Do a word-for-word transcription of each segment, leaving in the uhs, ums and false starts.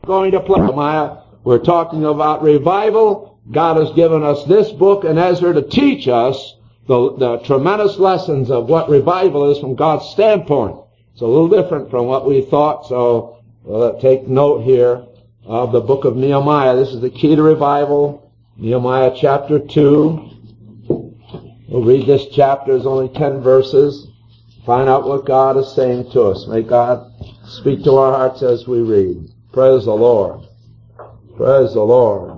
going to play. Nehemiah, we're talking about revival. God has given us this book and Ezra to teach us the, the tremendous lessons of what revival is from God's standpoint. It's a little different from what we thought, so uh, take note here of the book of Nehemiah. This is the key to revival. Nehemiah chapter two. We'll read this chapter. It's only ten verses. Find out what God is saying to us. May God speak to our hearts as we read. Praise the Lord. Praise the Lord.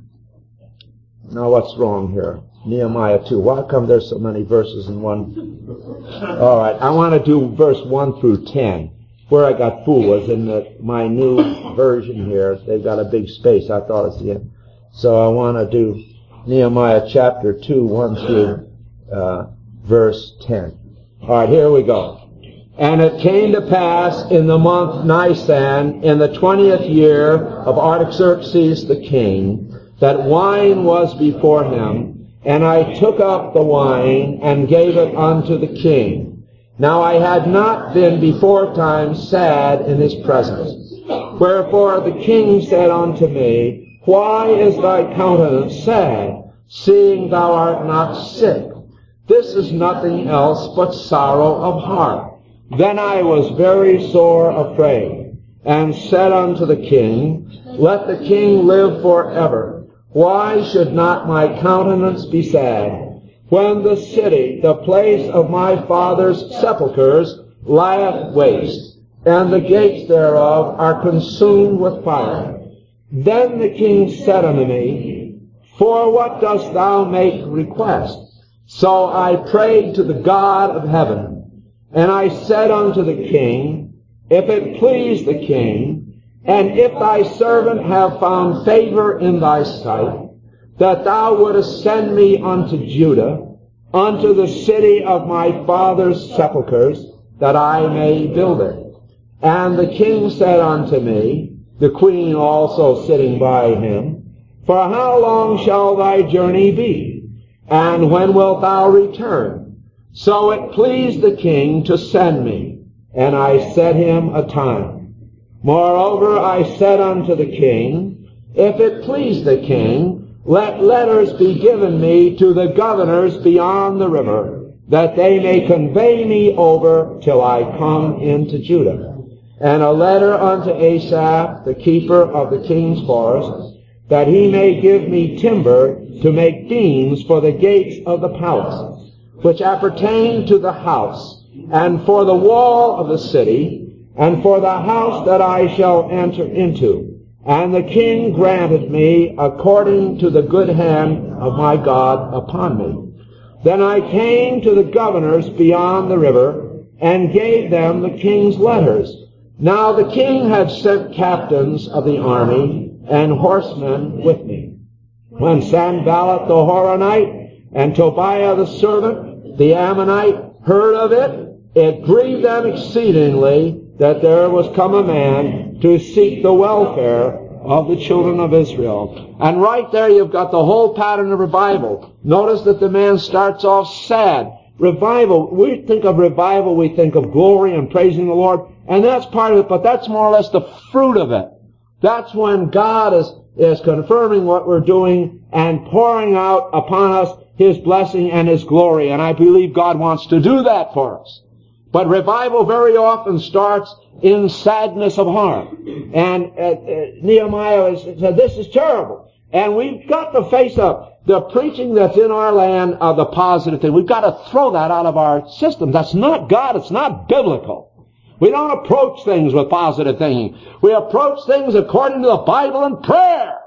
Now what's wrong here? Nehemiah two. Why come there's so many verses in one? All right. I want to do verse one through ten. Where I got fooled was in the, my new version here. They've got a big space. I thought it's the end. So I want to do Nehemiah chapter two, one through uh, verse ten. All right, here we go. And it came to pass in the month Nisan, in the twentieth year of Artaxerxes the king, that wine was before him, and I took up the wine and gave it unto the king. Now I had not been before time sad in his presence. Wherefore the king said unto me, Why is thy countenance sad, seeing thou art not sick? This is nothing else but sorrow of heart. Then I was very sore afraid, and said unto the king, Let the king live forever. Why should not my countenance be sad, when the city, the place of my father's sepulchres, lieth waste, and the gates thereof are consumed with fire? Then the king said unto me, For what dost thou make request? So I prayed to the God of heaven, and I said unto the king, If it please the king, and if thy servant have found favor in thy sight, that thou wouldest send me unto Judah, unto the city of my father's sepulchres, that I may build it. And the king said unto me, the queen also sitting by him, For how long shall thy journey be? And when wilt thou return? So it pleased the king to send me, and I set him a time. Moreover, I said unto the king, If it please the king, let letters be given me to the governors beyond the river, that they may convey me over till I come into Judah. And a letter unto Asaph, the keeper of the king's forest, that he may give me timber to make beams for the gates of the palace, which appertain to the house, and for the wall of the city, and for the house that I shall enter into. And the king granted me according to the good hand of my God upon me. Then I came to the governors beyond the river, and gave them the king's letters. Now the king had sent captains of the army and horsemen with me. When Sanballat the Horonite and Tobiah the servant, the Ammonite, heard of it, it grieved them exceedingly that there was come a man to seek the welfare of the children of Israel. And right there you've got the whole pattern of revival. Notice that the man starts off sad. Revival, we think of revival, we think of glory and praising the Lord, and that's part of it, but that's more or less the fruit of it. That's when God is, is confirming what we're doing and pouring out upon us His blessing and His glory. And I believe God wants to do that for us. But revival very often starts in sadness of heart. And uh, uh, Nehemiah said, this is terrible. And we've got to face up the preaching that's in our land of the positive thing. We've got to throw that out of our system. That's not God. It's not biblical. We don't approach things with positive thinking. We approach things according to the Bible and prayer.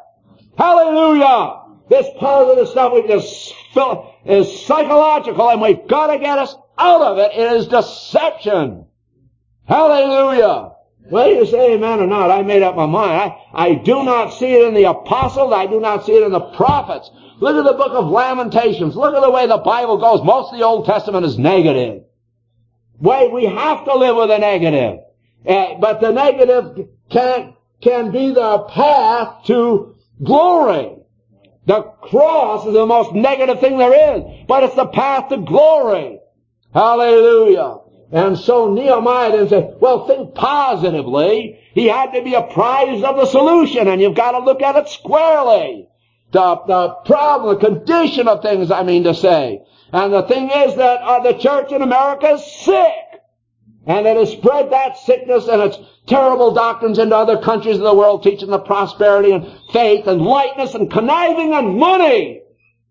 Hallelujah! This positive stuff we just feel is psychological, and we've got to get us out of it. It is deception. Hallelujah! Whether you say amen or not, I made up my mind. I, I do not see it in the apostles. I do not see it in the prophets. Look at the book of Lamentations. Look at the way the Bible goes. Most of the Old Testament is negative. Wait, we have to live with a negative. Uh, but the negative can, can be the path to glory. The cross is the most negative thing there is, but it's the path to glory. Hallelujah. And so Nehemiah didn't say, well, think positively. He had to be apprised of the solution, and you've got to look at it squarely. The, the problem, the condition of things, I mean to say. And the thing is that uh, the church in America is sick. And it has spread that sickness and its terrible doctrines into other countries of the world, teaching the prosperity and faith and lightness and conniving and money.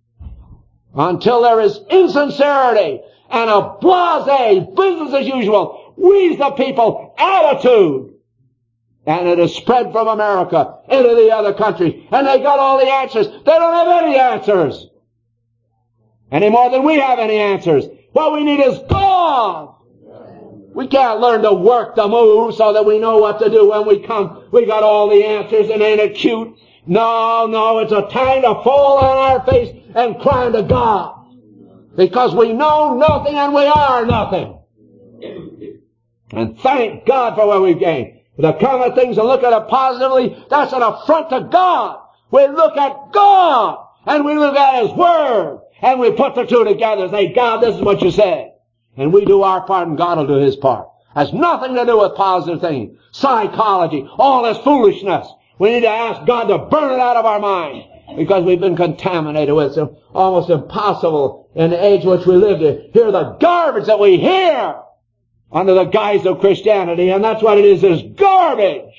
Until there is insincerity and a blasé, business as usual, we's the people attitude. And it has spread from America into the other countries. And they got all the answers. They don't have any answers. Any more than we have any answers. What we need is God. We can't learn to work the move so that we know what to do when we come. We got all the answers, and ain't it cute? No, no, it's a time to fall on our face and cry to God. Because we know nothing and we are nothing. And thank God for what we've gained. To come at things and look at it positively, that's an affront to God. We look at God, and we look at His Word, and we put the two together and say, God, this is what you said. And we do our part, and God will do His part. Has nothing to do with positive thinking, psychology, all this foolishness. We need to ask God to burn it out of our mind, because we've been contaminated with it. It's almost impossible in the age in which we live to hear the garbage that we hear under the guise of Christianity, and that's what it is, is garbage.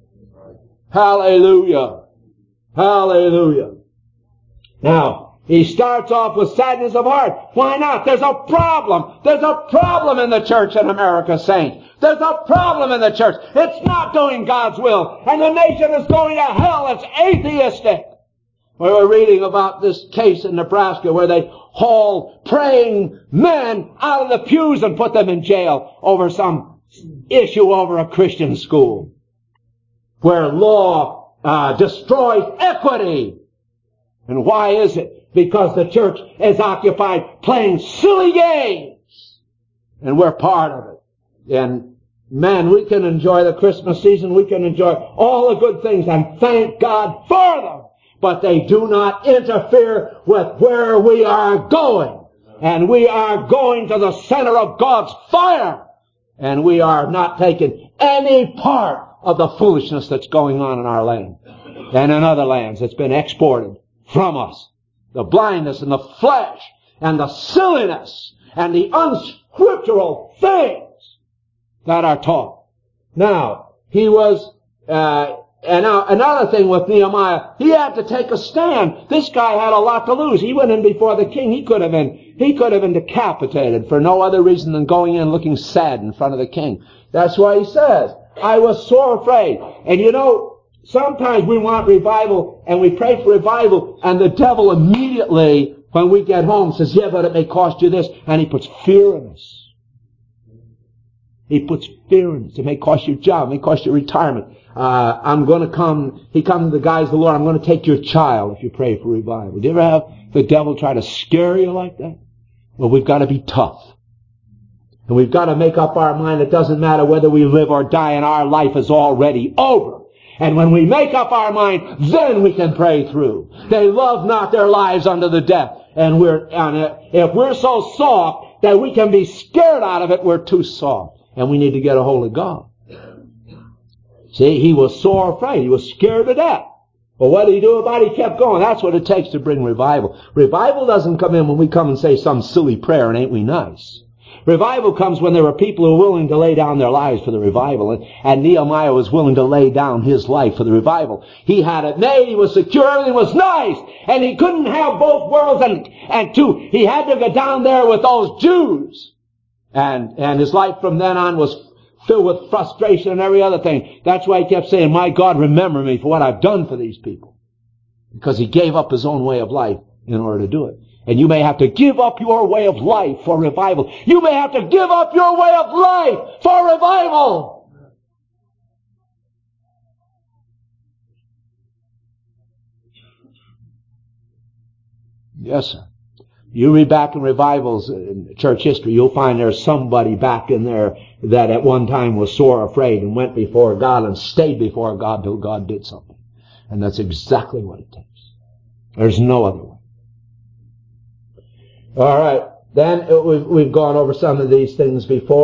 Hallelujah. Hallelujah. Now, he starts off with sadness of heart. Why not? There's a problem. There's a problem in the church in America, saints. There's a problem in the church. It's not doing God's will, and the nation is going to hell. It's atheistic. We were reading about this case in Nebraska where they hauled praying men out of the pews and put them in jail over some issue over a Christian school, where law uh, destroys equity. And why is it? Because the church is occupied playing silly games, and we're part of it. And man, we can enjoy the Christmas season, we can enjoy all the good things, and thank God for them. But they do not interfere with where we are going. And we are going to the center of God's fire. And we are not taking any part of the foolishness that's going on in our land and in other lands that's been exported from us. The blindness and the flesh and the silliness and the unscriptural things that are taught. Now, he was... Uh, And now, another thing with Nehemiah, he had to take a stand. This guy had a lot to lose. He went in before the king. He could have been, he could have been decapitated for no other reason than going in looking sad in front of the king. That's why he says, I was sore afraid. And you know, sometimes we want revival and we pray for revival, and the devil immediately, when we get home, says, yeah, but it may cost you this. And he puts fear in us. He puts fear in us. It may cost you a job. It may cost you retirement. Uh, I'm going to come, he comes to the guise of the Lord, I'm going to take your child if you pray for revival. Do you ever have the devil try to scare you like that? Well, we've got to be tough. And we've got to make up our mind. It doesn't matter whether we live or die, and our life is already over. And when we make up our mind, then we can pray through. They love not their lives unto the death. And we're, and if we're so soft that we can be scared out of it, we're too soft. And we need to get a hold of God. See, he was sore afraid. He was scared to death. But what did he do about it? He kept going. That's what it takes to bring revival. Revival doesn't come in when we come and say some silly prayer and ain't we nice. Revival comes when there are people who are willing to lay down their lives for the revival. And, and Nehemiah was willing to lay down his life for the revival. He had it made. He was secure. Everything was nice. And he couldn't have both worlds. And, and two, he had to go down there with those Jews. And, and his life from then on was filled with frustration and every other thing. That's why he kept saying, my God, remember me for what I've done for these people. Because he gave up his own way of life in order to do it. And you may have to give up your way of life for revival. You may have to give up your way of life for revival. Yes, sir. You read back in revivals in church history, you'll find there's somebody back in there that at one time was sore afraid and went before God and stayed before God till God did something. And that's exactly what it takes. There's no other way. All right. Then we've, we've gone over some of these things before.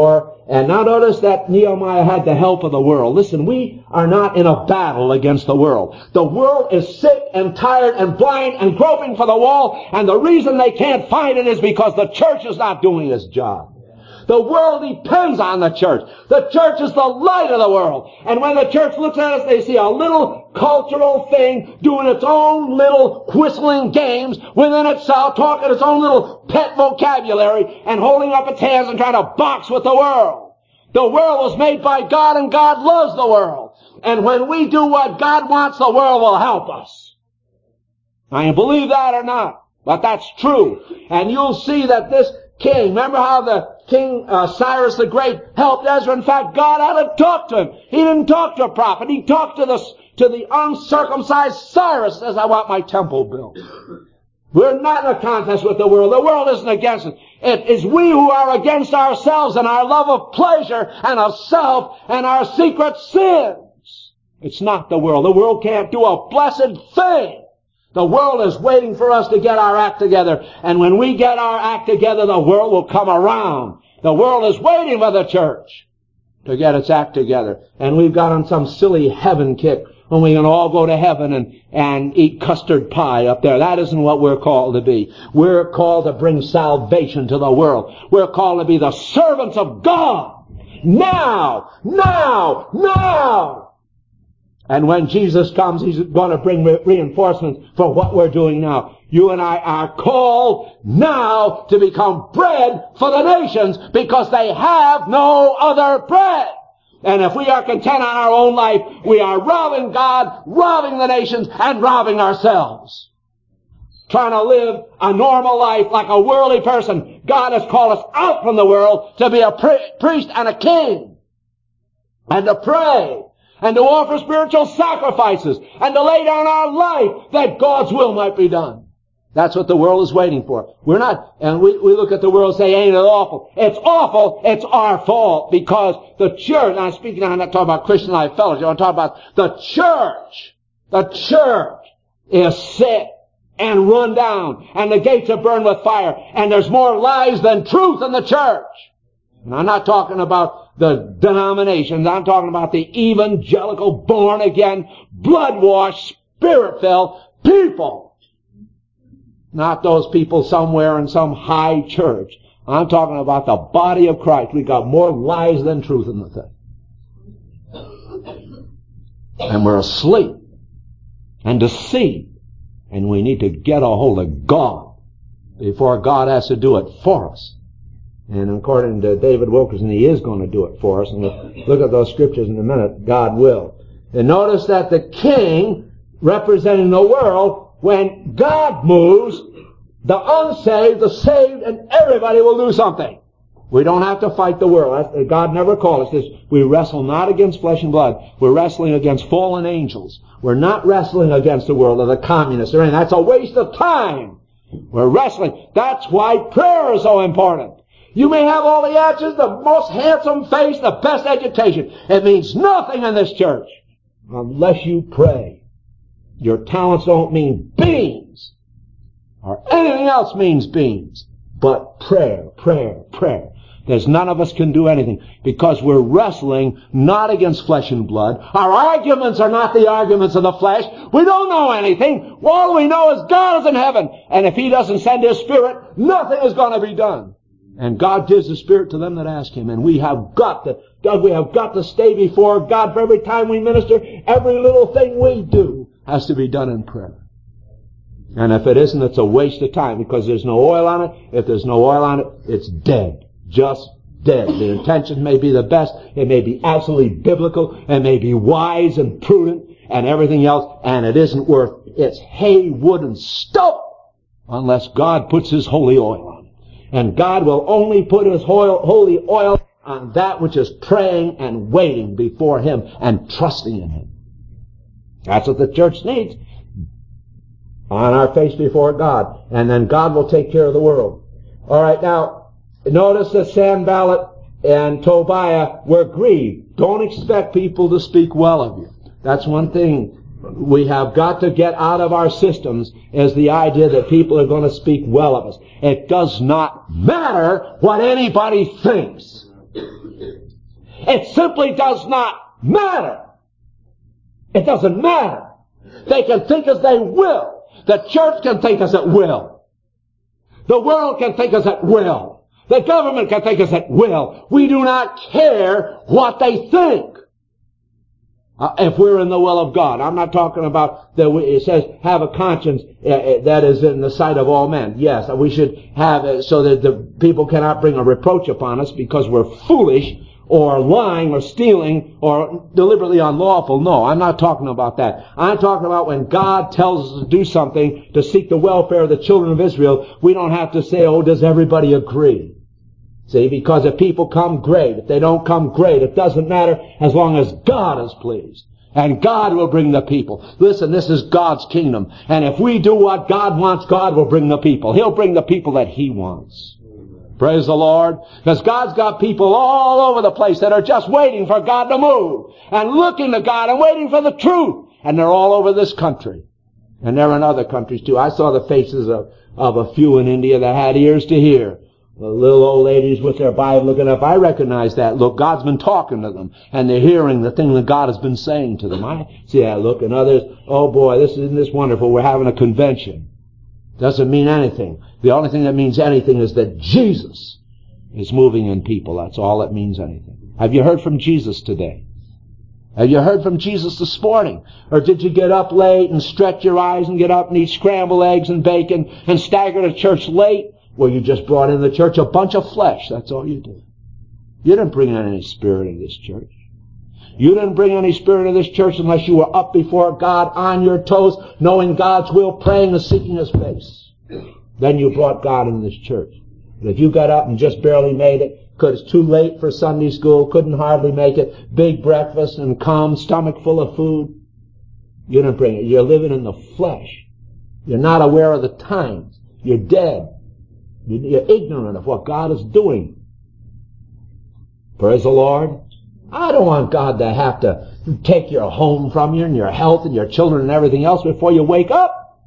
And now notice that Nehemiah had the help of the world. Listen, we are not in a battle against the world. The world is sick and tired and blind and groping for the wall, and the reason they can't find it is because the church is not doing its job. The world depends on the church. The church is the light of the world. And when the church looks at us, they see a little cultural thing doing its own little whistling games within itself, talking its own little pet vocabulary, and holding up its hands and trying to box with the world. The world was made by God, and God loves the world. And when we do what God wants, the world will help us. Now, you believe that or not, but that's true. And you'll see that this king, remember how the King uh, Cyrus the Great helped Ezra? In fact, God had to talk to him. He didn't talk to a prophet. He talked to the, to the uncircumcised Cyrus, says, I want my temple built. We're not in a contest with the world. The world isn't against us. It is we who are against ourselves and our love of pleasure and of self and our secret sins. It's not the world. The world can't do a blessed thing. The world is waiting for us to get our act together. And when we get our act together, the world will come around. The world is waiting for the church to get its act together. And we've got on some silly heaven kick when we can all go to heaven and, and eat custard pie up there. That isn't what we're called to be. We're called to bring salvation to the world. We're called to be the servants of God. Now! Now! Now! And when Jesus comes, He's going to bring re- reinforcements for what we're doing now. You and I are called now to become bread for the nations because they have no other bread. And if we are content on our own life, we are robbing God, robbing the nations, and robbing ourselves. Trying to live a normal life like a worldly person. God has called us out from the world to be a pri- priest and a king. And to pray. And to offer spiritual sacrifices. And to lay down our life that God's will might be done. That's what the world is waiting for. We're not, and we, we look at the world and say, ain't it awful? It's awful. It's our fault. Because the church, I'm speaking, I'm not talking about Christian Life Fellowship, I'm talking about the church. The church is sick and run down. And the gates are burned with fire. And there's more lies than truth in the church. And I'm not talking about the denominations. I'm talking about the evangelical, born-again, blood-washed, spirit-filled people. Not those people somewhere in some high church. I'm talking about the body of Christ. We've got more lies than truth in the thing. And we're asleep and deceived. And we need to get a hold of God before God has to do it for us. And according to David Wilkerson, He is going to do it for us. And we'll look at those scriptures in a minute. God will. And notice that the king, representing the world, when God moves, the unsaved, the saved, and everybody will do something. We don't have to fight the world. God never called us this. We wrestle not against flesh and blood. We're wrestling against fallen angels. We're not wrestling against the world or the communists or anything. That's a waste of time. We're wrestling. That's why prayer is so important. You may have all the answers, the most handsome face, the best education. It means nothing in this church unless you pray. Your talents don't mean beans. Or anything else means beans. But prayer, prayer, prayer. There's none of us can do anything because we're wrestling not against flesh and blood. Our arguments are not the arguments of the flesh. We don't know anything. All we know is God is in heaven. And if He doesn't send His Spirit, nothing is going to be done. And God gives the Spirit to them that ask Him. And we have got to, Doug, we have got to stay before God for every time we minister. Every little thing we do has to be done in prayer. And if it isn't, it's a waste of time because there's no oil on it. If there's no oil on it, it's dead. Just dead. The intention may be the best. It may be absolutely biblical. It may be wise and prudent and everything else. And it isn't worth its hay, wood, and stone unless God puts His holy oil on it. And God will only put His holy oil on that which is praying and waiting before Him and trusting in Him. That's what the church needs. On our face before God. And then God will take care of the world. All right, now, notice that Sanballat and Tobiah were grieved. Don't expect people to speak well of you. That's one thing we have got to get out of our systems, is the idea that people are going to speak well of us. It does not matter what anybody thinks. It simply does not matter. It doesn't matter. They can think as they will. The church can think as it will. The world can think as it will. The government can think as it will. We do not care what they think. Uh, if we're in the will of God. I'm not talking about that we, it says have a conscience uh, that is in the sight of all men. Yes, we should have it so that the people cannot bring a reproach upon us because we're foolish or lying or stealing or deliberately unlawful. No, I'm not talking about that. I'm talking about when God tells us to do something to seek the welfare of the children of Israel, we don't have to say, oh, does everybody agree? See, because if people come, great. If they don't come, great. It doesn't matter as long as God is pleased. And God will bring the people. Listen, this is God's kingdom. And if we do what God wants, God will bring the people. He'll bring the people that He wants. Amen. Praise the Lord. Because God's got people all over the place that are just waiting for God to move. And looking to God and waiting for the truth. And they're all over this country. And they're in other countries too. I saw the faces of, of a few in India that had ears to hear. The little old ladies with their Bible looking up. I recognize that look. God's been talking to them. And they're hearing the thing that God has been saying to them. I see that look. And others, oh boy, this isn't this wonderful. We're having a convention. Doesn't mean anything. The only thing that means anything is that Jesus is moving in people. That's all that means anything. Have you heard from Jesus today? Have you heard from Jesus this morning? Or did you get up late and stretch your eyes and get up and eat scrambled eggs and bacon and stagger to church late? Well, you just brought in the church a bunch of flesh. That's all you did. You didn't bring in any spirit in this church. You didn't bring any spirit in this church unless you were up before God on your toes, knowing God's will, praying and seeking His face. Then you brought God in this church. But if you got up and just barely made it, because it's too late for Sunday school, couldn't hardly make it, big breakfast and calm stomach full of food, you didn't bring it. You're living in the flesh. You're not aware of the times. You're dead. You're ignorant of what God is doing. Praise the Lord. I don't want God to have to take your home from you and your health and your children and everything else before you wake up.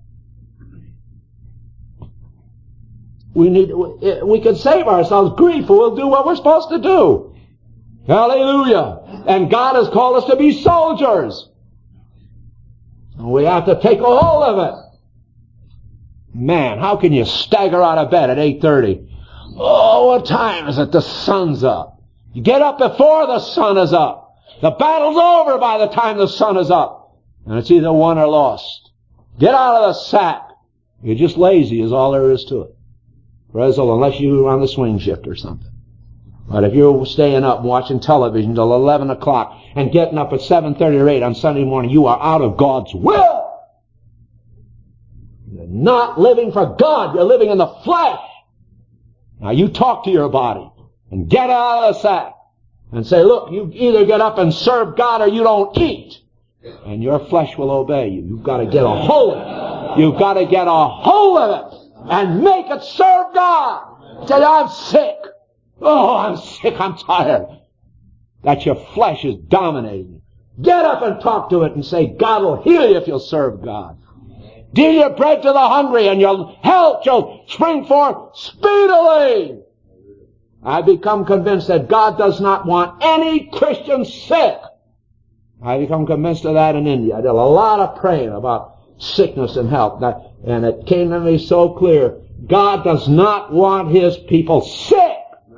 We need, we can save ourselves grief, or we'll do what we're supposed to do. Hallelujah. And God has called us to be soldiers. And we have to take a hold of it. Man, how can you stagger out of bed at eight thirty? Oh, what time is it? The sun's up. You get up before the sun is up. The battle's over by the time the sun is up. And it's either won or lost. Get out of the sack. You're just lazy is all there is to it. Praise the Lord, unless you're on the swing shift or something. But if you're staying up and watching television till eleven o'clock and getting up at seven thirty or eight on Sunday morning, you are out of God's will. You're not living for God. You're living in the flesh. Now you talk to your body and get out of the sack and say, look, you either get up and serve God or you don't eat. And your flesh will obey you. You've got to get a hold of it. You've got to get a hold of it and make it serve God. Say, I'm sick. Oh, I'm sick. I'm tired. That your flesh is dominating you. Get up and talk to it and say, God will heal you if you'll serve God. Deal your bread to the hungry, and your health shall spring forth speedily. I become convinced that God does not want any Christian sick. I become convinced of that in India. I did a lot of praying about sickness and health, and it came to me so clear. God does not want His people sick.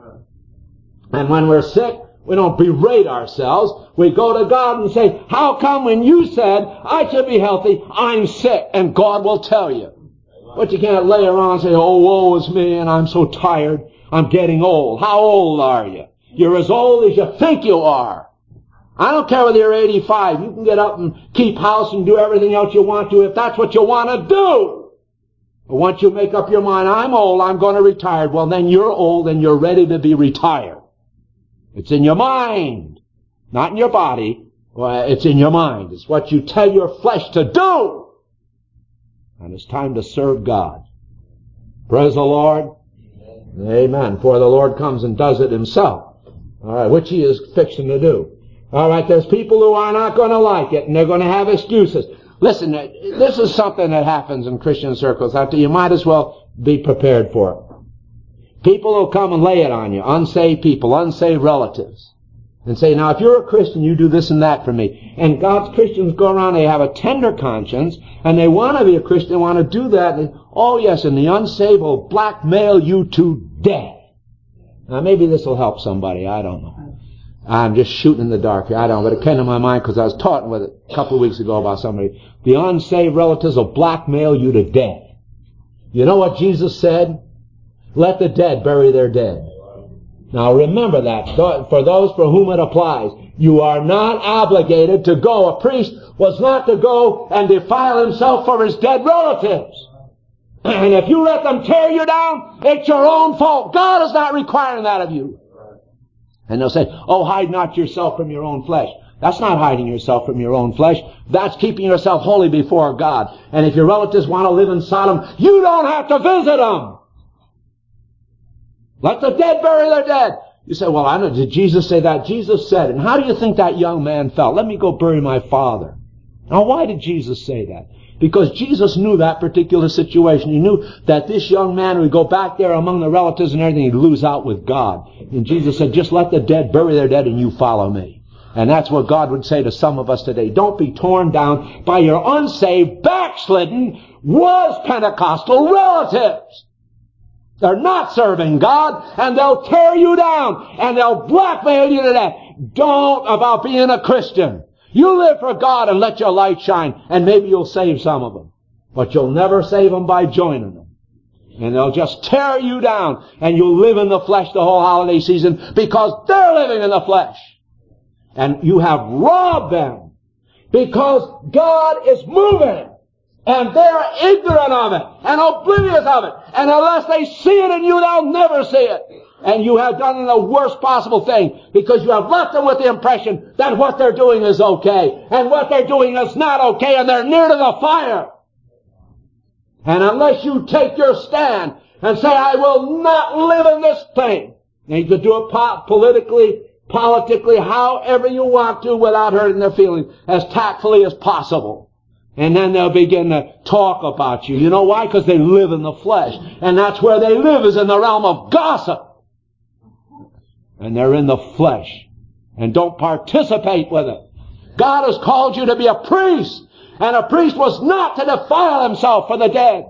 And when we're sick, we don't berate ourselves. We go to God and say, how come when you said I should be healthy, I'm sick? And God will tell you. But you can't lay around and say, oh, woe is me, and I'm so tired. I'm getting old. How old are you? You're as old as you think you are. I don't care whether you're eighty-five. You can get up and keep house and do everything else you want to if that's what you want to do. But once you make up your mind, I'm old, I'm going to retire, well, then you're old and you're ready to be retired. It's in your mind, not in your body. Well, it's in your mind. It's what you tell your flesh to do. And it's time to serve God. Praise the Lord. Amen. Amen. For the Lord comes and does it Himself. All right, which He is fixing to do. All right, there's people who are not going to like it, and they're going to have excuses. Listen, this is something that happens in Christian circles. You might as well be prepared for it. People will come and lay it on you. Unsaved people, unsaved relatives. and say, now if you're a Christian, you do this and that for me. And God's Christians go around, they have a tender conscience, and they want to be a Christian, they want to do that, and oh yes, and the unsaved will blackmail you to death. Now maybe this will help somebody, I don't know. I'm just shooting in the dark here, I don't know, but it came to my mind because I was talking with it a couple of weeks ago about somebody. The unsaved relatives will blackmail you to death. You know what Jesus said? Let the dead bury their dead. Now remember that, for those for whom it applies. You are not obligated to go. A priest was not to go and defile himself for his dead relatives. And if you let them tear you down, it's your own fault. God is not requiring that of you. And they'll say, oh, hide not yourself from your own flesh. That's not hiding yourself from your own flesh. That's keeping yourself holy before God. And if your relatives want to live in Sodom, you don't have to visit them. Let the dead bury their dead. You say, well, I know, did Jesus say that? Jesus said it. And how do you think that young man felt? Let me go bury my father. Now, why did Jesus say that? Because Jesus knew that particular situation. He knew that this young man would go back there among the relatives and everything, he'd lose out with God. And Jesus said, just let the dead bury their dead and you follow me. And that's what God would say to some of us today. Don't be torn down by your unsaved, backslidden, was Pentecostal relatives. They're not serving God, and they'll tear you down, and they'll blackmail you to death. Don't about being a Christian. You live for God and let your light shine, and maybe you'll save some of them. But you'll never save them by joining them. And they'll just tear you down, and you'll live in the flesh the whole holiday season because they're living in the flesh. And you have robbed them because God is moving. And they're ignorant of it and oblivious of it. And unless they see it in you, they'll never see it. And you have done the worst possible thing because you have left them with the impression that what they're doing is okay. And what they're doing is not okay, and they're near to the fire. And unless you take your stand and say, I will not live in this thing. And you could do it po- politically, politically, however you want to without hurting their feelings, as tactfully as possible. And then they'll begin to talk about you. You know why? Because they live in the flesh. And that's where they live, is in the realm of gossip. And they're in the flesh. And don't participate with it. God has called you to be a priest. And a priest was not to defile himself for the dead.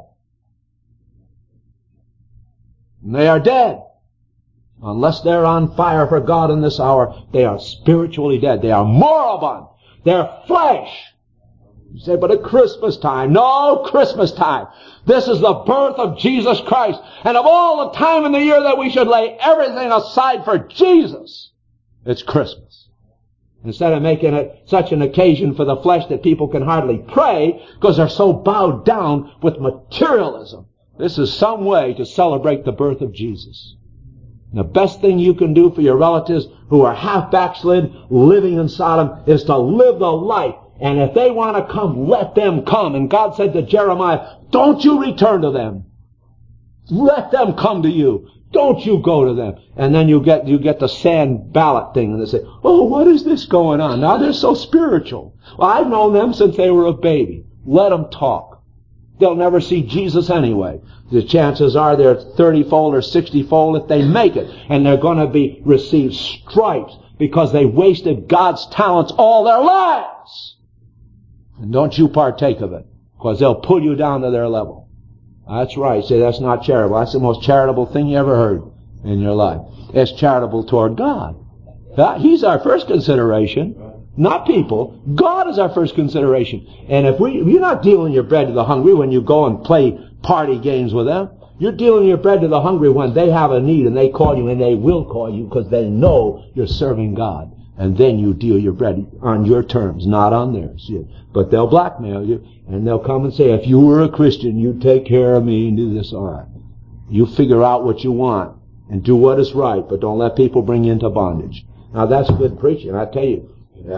And they are dead. Unless they're on fire for God in this hour, they are spiritually dead. They are moribund. They're flesh. You say, but at Christmas time. No, Christmas time. This is the birth of Jesus Christ. And of all the time in the year that we should lay everything aside for Jesus, it's Christmas. Instead of making it such an occasion for the flesh that people can hardly pray because they're so bowed down with materialism. This is some way to celebrate the birth of Jesus. And the best thing you can do for your relatives who are half backslid, living in Sodom, is to live the life. And if they want to come, let them come. And God said to Jeremiah, don't you return to them. Let them come to you. Don't you go to them. And then you get you get the sand ballot thing, and they say, oh, what is this going on? Now they're so spiritual. Well, I've known them since they were a baby. Let them talk. They'll never see Jesus anyway. The chances are they're thirty-fold or sixty-fold if they make it. And they're going to be receive stripes because they wasted God's talents all their lives. And don't you partake of it, because they'll pull you down to their level. That's right. Say, that's not charitable. That's the most charitable thing you ever heard in your life. It's charitable toward God. He's our first consideration, not people. God is our first consideration. And if we, you're not dealing your bread to the hungry when you go and play party games with them. You're dealing your bread to the hungry when they have a need and they call you, and they will call you because they know you're serving God. And then you deal your bread on your terms, not on theirs. But they'll blackmail you, and they'll come and say, if you were a Christian, you'd take care of me and do this. All right. You figure out what you want and do what is right, but don't let people bring you into bondage. Now that's good preaching, I tell you.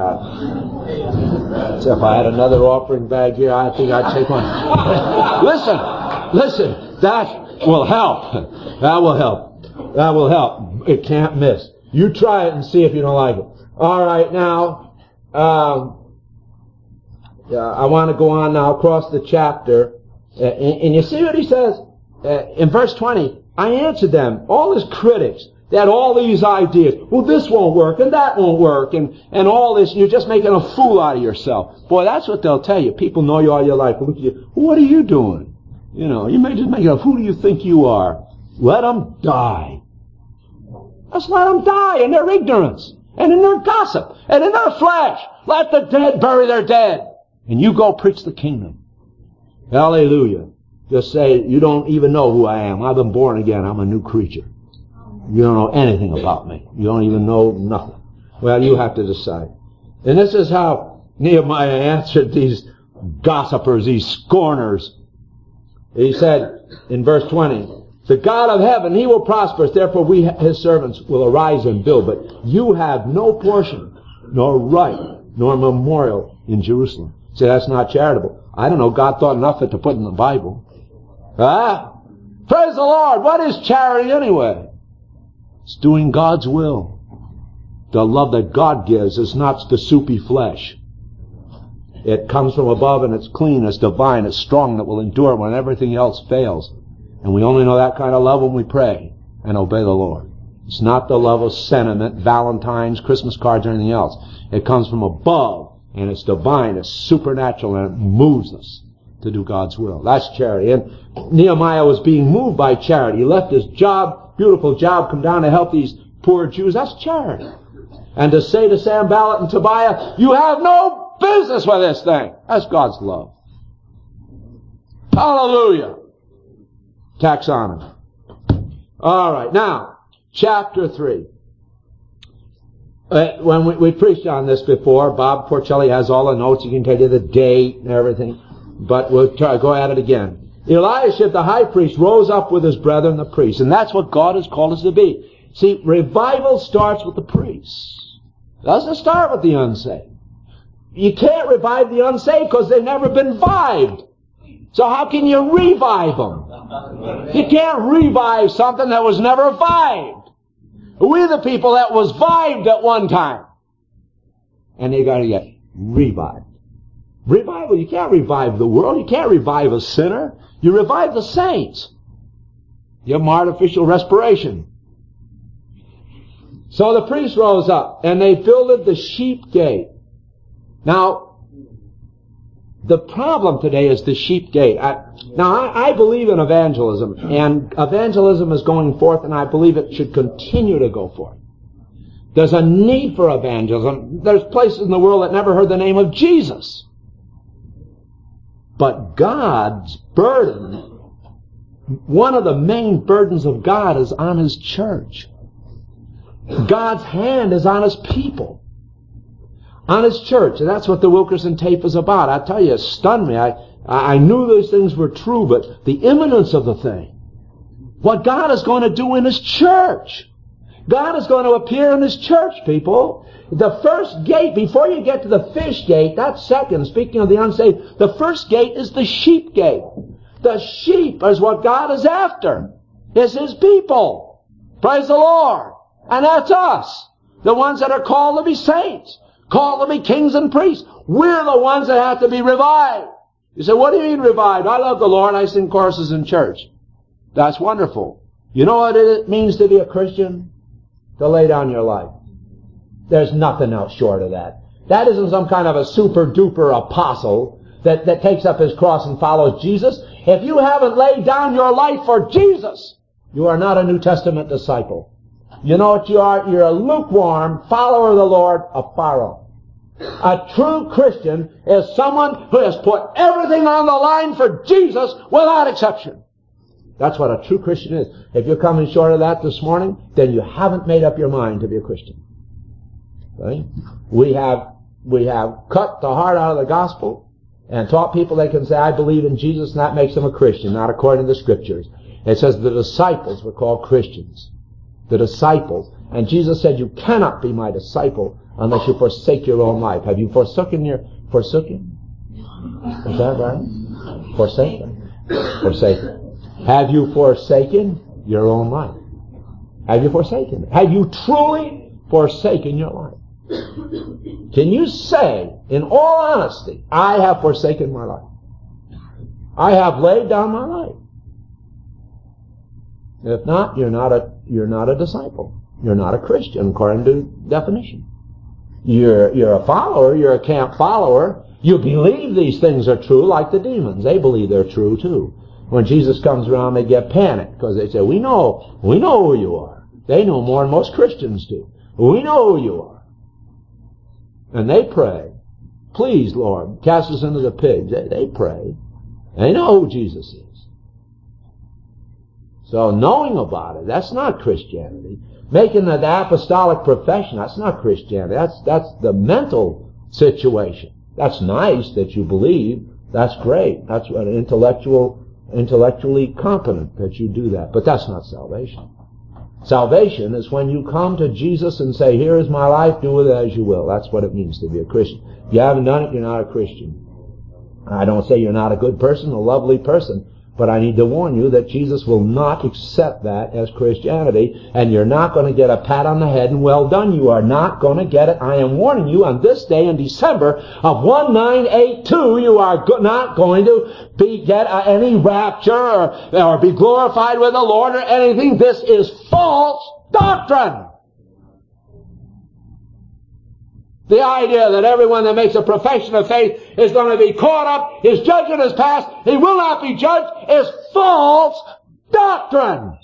Yeah. So if I had another offering bag here, I think I'd take one. listen, listen, that will help. That will help. That will help. It can't miss. You try it and see if you don't like it. All right, now, um, yeah, I want to go on now across the chapter. Uh, and, and you see what he says? Uh, in verse twenty, I answered them, all his critics. They had all these ideas. Well, this won't work, and that won't work, and, and all this, and you're just making a fool out of yourself. Boy, that's what they'll tell you. People know you all your life. Look at you. What are you doing? You know, you may just make a, who do you think you are? Let them die. Just let them die in their ignorance, and in their gossip, and in their flesh. Let the dead bury their dead. And you go preach the kingdom. Hallelujah. Just say, you don't even know who I am. I've been born again. I'm a new creature. You don't know anything about me. You don't even know nothing. Well, you have to decide. And this is how Nehemiah answered these gossipers, these scorners. He said in verse twenty, the God of heaven, He will prosper us. Therefore we, His servants, will arise and build. But you have no portion, nor right, nor memorial in Jerusalem. Say, that's not charitable. I don't know. God thought enough of it to put in the Bible. Ah, praise the Lord. What is charity anyway? It's doing God's will. The love that God gives is not the soupy flesh. It comes from above and it's clean, it's divine, it's strong, that will endure when everything else fails. And we only know that kind of love when we pray and obey the Lord. It's not the love of sentiment, Valentine's, Christmas cards, or anything else. It comes from above and it's divine, it's supernatural, and it moves us to do God's will. That's charity. And Nehemiah was being moved by charity. He left his job, beautiful job, come down to help these poor Jews. That's charity. And to say to Sanballat and Tobiah, you have no business with this thing. That's God's love. Hallelujah. Tax on him. All right. Now, chapter three. Uh, when we, we preached on this before, Bob Porcelli has all the notes. He can tell you the date and everything. But we'll try, go at it again. Eliashib, the high priest, rose up with his brethren, the priests. And that's what God has called us to be. See, revival starts with the priests. It doesn't start with the unsaved. You can't revive the unsaved because they've never been vived. So how can you revive them? You can't revive something that was never vived. We're the people that was vived at one time. And they got to get revived. Revival, you can't revive the world. You can't revive a sinner. You revive the saints. You have artificial respiration. So the priests rose up, and they builded the sheep gate. Now, the problem today is the sheep gate. I, now, I, I believe in evangelism, and evangelism is going forth, and I believe it should continue to go forth. There's a need for evangelism. There's places in the world that never heard the name of Jesus. But God's burden, one of the main burdens of God is on His church. God's hand is on His people. On His church. And that's what the Wilkerson tape is about. I tell you, it stunned me. I, I knew those things were true, but the imminence of the thing. What God is going to do in His church. God is going to appear in His church, people. The first gate, before you get to the fish gate, that's second, speaking of the unsaved, the first gate is the sheep gate. The sheep is what God is after. It's His people. Praise the Lord. And that's us. The ones that are called to be saints. Called to be kings and priests. We're the ones that have to be revived. You say, what do you mean revived? I love the Lord. I sing choruses in church. That's wonderful. You know what it means to be a Christian? To lay down your life. There's nothing else short of that. That isn't some kind of a super duper apostle that, that takes up his cross and follows Jesus. If you haven't laid down your life for Jesus, you are not a New Testament disciple. You know what you are? You're a lukewarm follower of the Lord, a pharaoh. A true Christian is someone who has put everything on the line for Jesus without exception. That's what a true Christian is. If you're coming short of that this morning, then you haven't made up your mind to be a Christian. Right? We have, we have cut the heart out of the gospel and taught people they can say, I believe in Jesus, and that makes them a Christian, not according to the Scriptures. It says the disciples were called Christians. The disciples. And Jesus said, you cannot be my disciple unless you forsake your own life. Have you forsaken your, forsaken? Is that right? Forsaken. Forsaken. Have you forsaken your own life? Have you forsaken it? Have you truly forsaken your life? Can you say, in all honesty, I have forsaken my life? I have laid down my life. If not, you're not a, you're not a disciple. You're not a Christian according to definition. You're, you're a follower, you're a camp follower. You believe these things are true like the demons. They believe they're true too. When Jesus comes around, they get panicked because they say, we know, we know who you are. They know more than most Christians do. We know who you are. And they pray, please, Lord, cast us into the pigs. They, they pray. They know who Jesus is. So knowing about it, that's not Christianity. Making the apostolic profession, that's not Christianity. That's, that's the mental situation. That's nice that you believe. That's great. That's what intellectual, intellectually competent that you do that. But that's not salvation. Salvation is when you come to Jesus and say, here is my life, do with it as you will. That's what it means to be a Christian. If you haven't done it, you're not a Christian. I don't say you're not a good person, a lovely person, but I need to warn you that Jesus will not accept that as Christianity, and you're not going to get a pat on the head and well done. You are not going to get it. I am warning you on this day in December of nineteen eighty-two, you are go- not going to be get uh, any rapture or, or be glorified with the Lord or anything. This is false doctrine. The idea that everyone that makes a profession of faith is going to be caught up, his judgment is passed, he will not be judged, is false doctrine.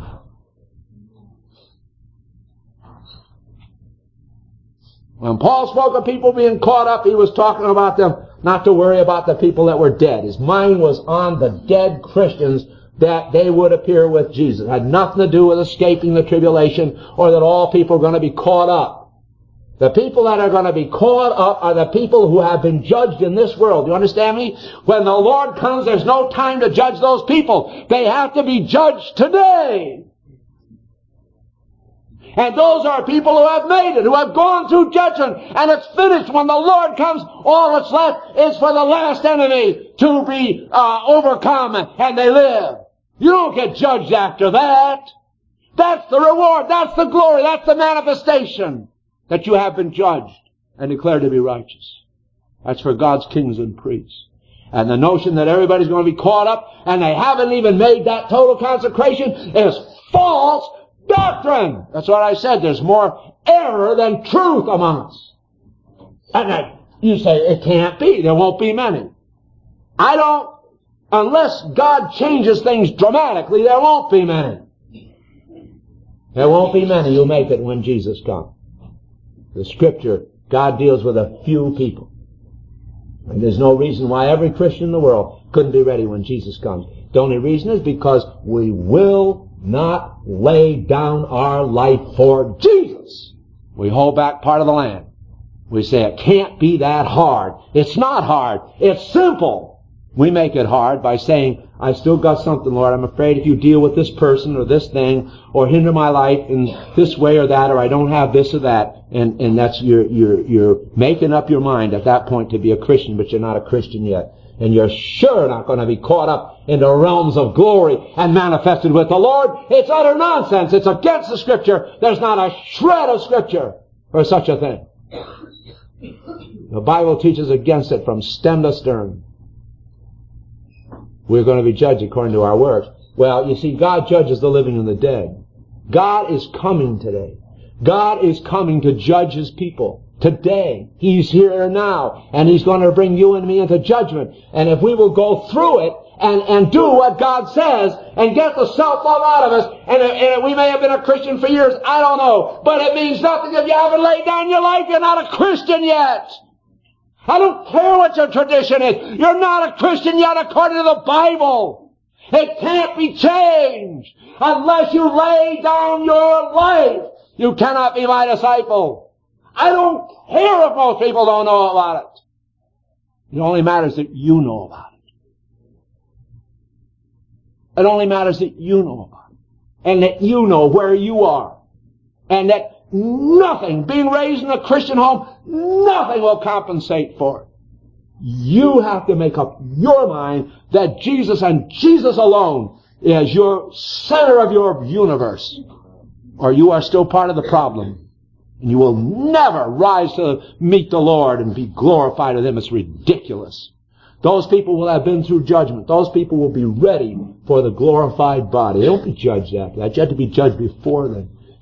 When Paul spoke of people being caught up, he was talking about them not to worry about the people that were dead. His mind was on the dead Christians, that they would appear with Jesus. It had nothing to do with escaping the tribulation or that all people are going to be caught up. The people that are going to be caught up are the people who have been judged in this world. You understand me? When the Lord comes, there's no time to judge those people. They have to be judged today. And those are people who have made it, who have gone through judgment, and it's finished. When the Lord comes, all that's left is for the last enemy to be uh, overcome, and they live. You don't get judged after that. That's the reward. That's the glory. That's the manifestation. That you have been judged and declared to be righteous. That's for God's kings and priests. And the notion that everybody's going to be caught up and they haven't even made that total consecration is false doctrine. That's what I said. There's more error than truth among us. And then you say, it can't be. There won't be many. I don't, unless God changes things dramatically, there won't be many. There won't be many who make it when Jesus comes. The Scripture, God deals with a few people. And there's no reason why every Christian in the world couldn't be ready when Jesus comes. The only reason is because we will not lay down our life for Jesus. We hold back part of the land. We say it can't be that hard. It's not hard. It's simple. We make it hard by saying, I still got something, Lord. I'm afraid if you deal with this person or this thing or hinder my life in this way or that, or I don't have this or that. And, and that's, you're, you're, you're making up your mind at that point to be a Christian, but you're not a Christian yet. And you're sure not going to be caught up in the realms of glory and manifested with the Lord. It's utter nonsense. It's against the Scripture. There's not a shred of Scripture for such a thing. The Bible teaches against it from stem to stern. We're going to be judged according to our works. Well, you see, God judges the living and the dead. God is coming today. God is coming to judge His people. Today. He's here now. And He's going to bring you and me into judgment. And if we will go through it and, and do what God says and get the self-love out of us, and, and we may have been a Christian for years, I don't know. But it means nothing if you haven't laid down your life. You're not a Christian yet. I don't care what your tradition is. You're not a Christian yet according to the Bible. It can't be changed unless you lay down your life. You cannot be my disciple. I don't care if most people don't know about it. It only matters that you know about it. It only matters that you know about it. And that you know where you are. And that nothing, being raised in a Christian home, nothing will compensate for it. You have to make up your mind that Jesus and Jesus alone is your center of your universe. Or you are still part of the problem. And you will never rise to meet the Lord and be glorified with Him. It's ridiculous. Those people will have been through judgment. Those people will be ready for the glorified body. They won't be judged after that. You have to be judged before then.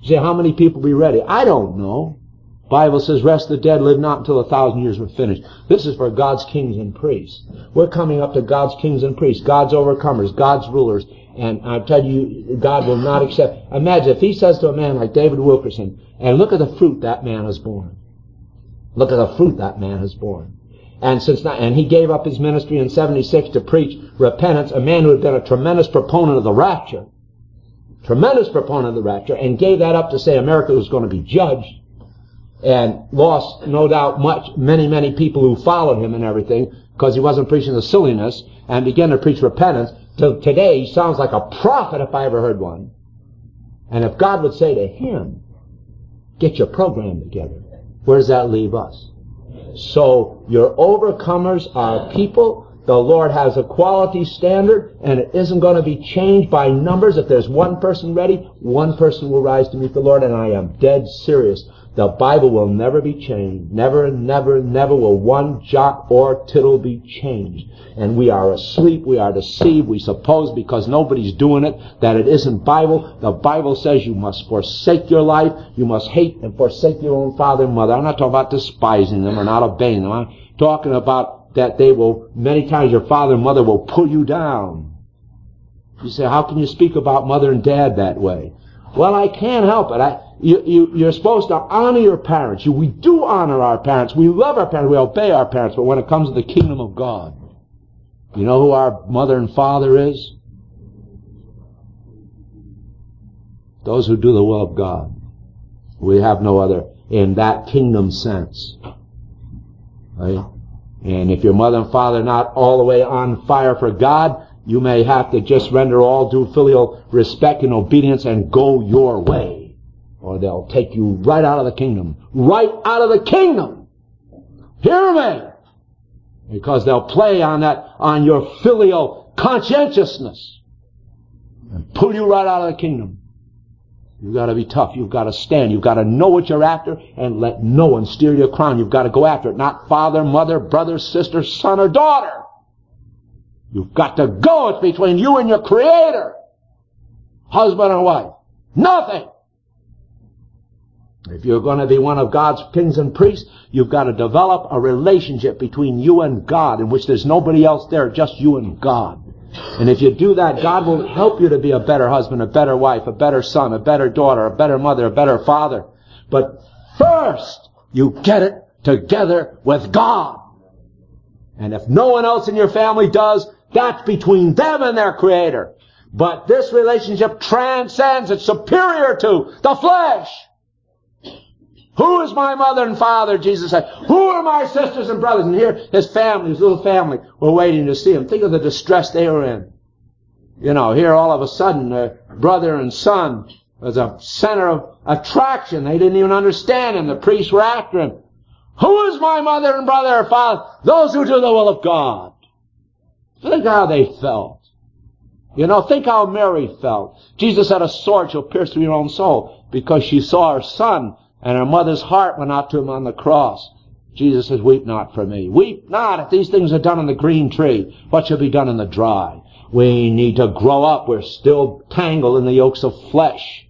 You say, how many people be ready? I don't know. Bible says, rest the dead, live not until a thousand years were finished. This is for God's kings and priests. We're coming up to God's kings and priests, God's overcomers, God's rulers. And I tell you, God will not accept. Imagine if He says to a man like David Wilkerson, and look at the fruit that man has borne. Look at the fruit that man has borne. And since not, and he gave up his ministry in seventy-six to preach repentance, a man who had been a tremendous proponent of the rapture, tremendous proponent of the rapture, and gave that up to say America was going to be judged, and lost, no doubt, much, many, many people who followed him and everything, because he wasn't preaching the silliness, and began to preach repentance. Till today, he sounds like a prophet if I ever heard one. And if God would say to him, get your program together, where does that leave us? So, your overcomers are people. The Lord has a quality standard, and it isn't going to be changed by numbers. If there's one person ready, one person will rise to meet the Lord, and I am dead serious. The Bible will never be changed. Never, never, never will one jot or tittle be changed. And we are asleep, we are deceived, we suppose because nobody's doing it, that it isn't Bible. The Bible says you must forsake your life, you must hate and forsake your own father and mother. I'm not talking about despising them or not obeying them. I'm talking about that they will, many times your father and mother will pull you down. You say, how can you speak about mother and dad that way? Well, I can't help it. I, you, you, you're supposed to honor your parents. You, we do honor our parents. We love our parents. We obey our parents. But when it comes to the kingdom of God, you know who our mother and father is? Those who do the will of God. We have no other in that kingdom sense. Right? And if your mother and father are not all the way on fire for God, you may have to just render all due filial respect and obedience and go your way. Or they'll take you right out of the kingdom. Right out of the kingdom! Hear me! Because they'll play on that, on your filial conscientiousness and pull you right out of the kingdom. You've got to be tough. You've got to stand. You've got to know what you're after and let no one steer your crown. You've got to go after it. Not father, mother, brother, sister, son, or daughter. You've got to go. It's between you and your Creator. Husband or wife. Nothing. If you're going to be one of God's kings and priests, you've got to develop a relationship between you and God in which there's nobody else there, just you and God. And if you do that, God will help you to be a better husband, a better wife, a better son, a better daughter, a better mother, a better father. But first, you get it together with God. And if no one else in your family does, that's between them and their Creator. But this relationship transcends, it's superior to the flesh. Who is my mother and father? Jesus said. Who are my sisters and brothers? And here, his family, his little family, were waiting to see him. Think of the distress they were in. You know, here all of a sudden, uh, brother and son was a center of attraction. They didn't even understand him. The priests were after him. Who is my mother and brother or father? Those who do the will of God. Think how they felt. You know, think how Mary felt. Jesus had a sword shall pierce through your own soul because she saw her son. And her mother's heart went out to him on the cross. Jesus says, weep not for me. Weep not. If these things are done in the green tree, what shall be done in the dry? We need to grow up. We're still tangled in the yokes of flesh.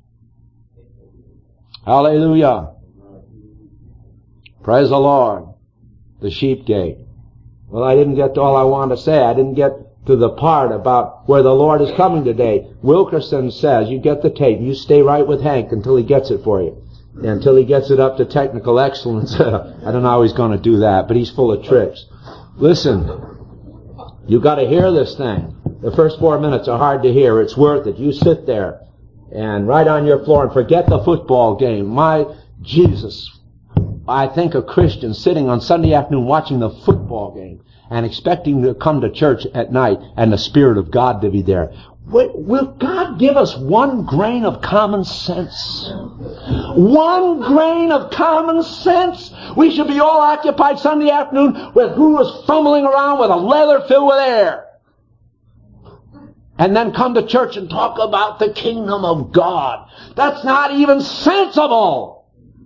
Hallelujah. Praise the Lord. The sheep gate. Well, I didn't get to all I wanted to say. I didn't get to the part about where the Lord is coming today. Wilkerson says, you get the tape. You stay right with Hank until he gets it for you. Until he gets it up to technical excellence. I don't know how he's going to do that, but he's full of tricks. Listen, you've got to hear this thing. The first four minutes are hard to hear. It's worth it. You sit there and right on your floor and forget the football game. My Jesus, I think a Christian sitting on Sunday afternoon watching the football game and expecting to come to church at night and the Spirit of God to be there. Will God give us one grain of common sense? One grain of common sense? We should be all occupied Sunday afternoon with who is fumbling around with a leather filled with air. And then come to church and talk about the kingdom of God. That's not even sensible.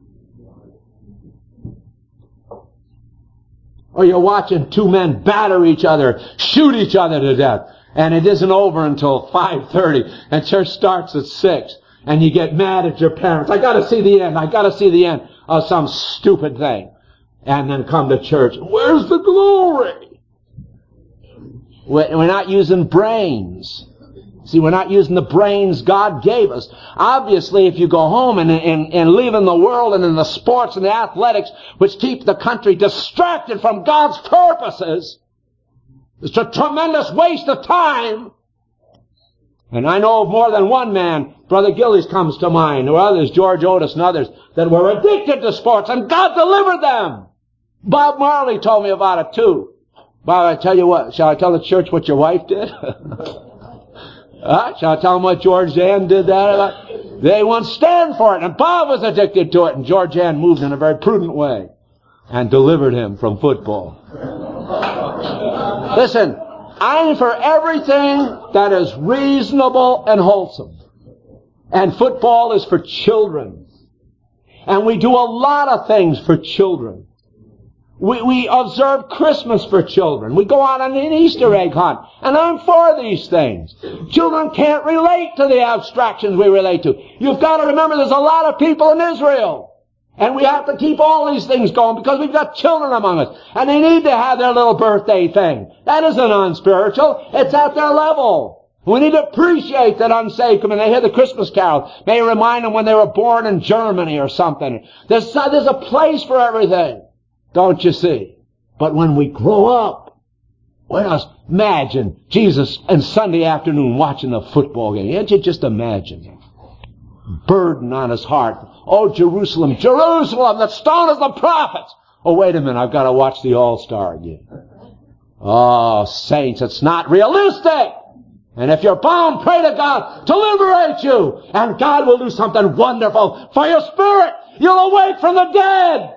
Or you're watching two men batter each other, shoot each other to death. And it isn't over until five thirty. And church starts at six. And you get mad at your parents. I gotta see the end. I gotta see the end of some stupid thing. And then come to church. Where's the glory? We're not using brains. See, we're not using the brains God gave us. Obviously, if you go home and, and, and live in the world and in the sports and the athletics, which keep the country distracted from God's purposes, it's a tremendous waste of time. And I know of more than one man, Brother Gillies comes to mind, or others, George Otis and others, that were addicted to sports, and God delivered them. Bob Marley told me about it too. Bob, I tell you what, shall I tell the church what your wife did? Uh, shall I tell them what George Ann did that about? They won't stand for it. And Bob was addicted to it. And George Ann moved in a very prudent way and delivered him from football. Listen, I'm for everything that is reasonable and wholesome. And football is for children. And we do a lot of things for children. We, we observe Christmas for children. We go out on an Easter egg hunt. And I'm for these things. Children can't relate to the abstractions we relate to. You've got to remember there's a lot of people in Israel. And we have to keep all these things going because we've got children among us. And they need to have their little birthday thing. That isn't unspiritual. It's at their level. We need to appreciate that unsaved come and they hear the Christmas carol. May remind them when they were born in Germany or something. There's, there's a place for everything. Don't you see? But when we grow up, let us imagine Jesus on Sunday afternoon watching the football game. Can't you just imagine? Burden on his heart. Oh, Jerusalem, Jerusalem, that stoneth the prophets. Oh, wait a minute, I've got to watch the All-Star again. Oh, saints, it's not realistic. And if you're bound, pray to God to liberate you. And God will do something wonderful for your spirit. You'll awake from the dead.